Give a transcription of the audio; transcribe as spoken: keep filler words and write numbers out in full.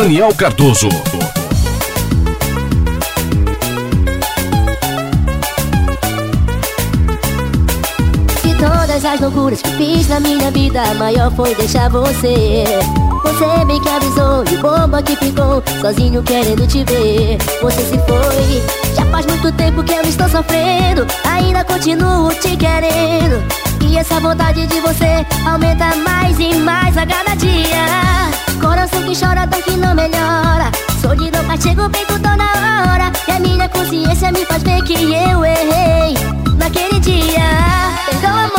Daniel Cardoso. De todas as loucuras que fiz na minha vida, a maior foi deixar você. Você bem que avisou e o bobo que ficou sozinho querendo te ver. Você se foi, já faz muito tempo que eu estou sofrendo, ainda continuo te querendo. E essa vontade de você aumenta mais e mais a cada dia. Coração que chora, dor que não melhora, solidão castiga o peito toda hora. E a minha consciência me faz ver que eu errei naquele dia. Perdoa,